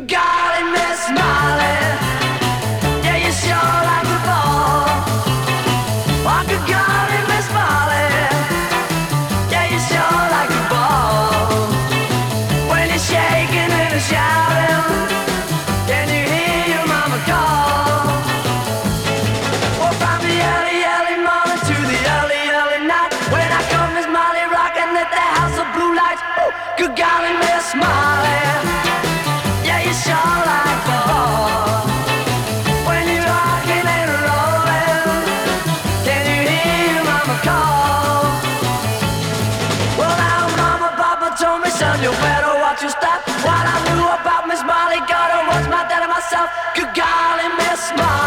Good golly, Miss Molly, yeah, you sure like the ball. Oh, good golly, Miss Molly, yeah, you sure like the ball. When you're shaking and shouting, can you hear your mama call? Oh, from the early, early morning to the early, early night, when I come, Miss Molly, rocking at the house of blue lights. Oh, good golly, Miss Molly, yeah, you sure like ball. When you're rocking and rolling, can you hear your mama call? Well, now Mama, Papa told me, son, you better watch your step. What I knew about Miss Molly, gotta watch my dad and myself. Good golly, Miss Molly.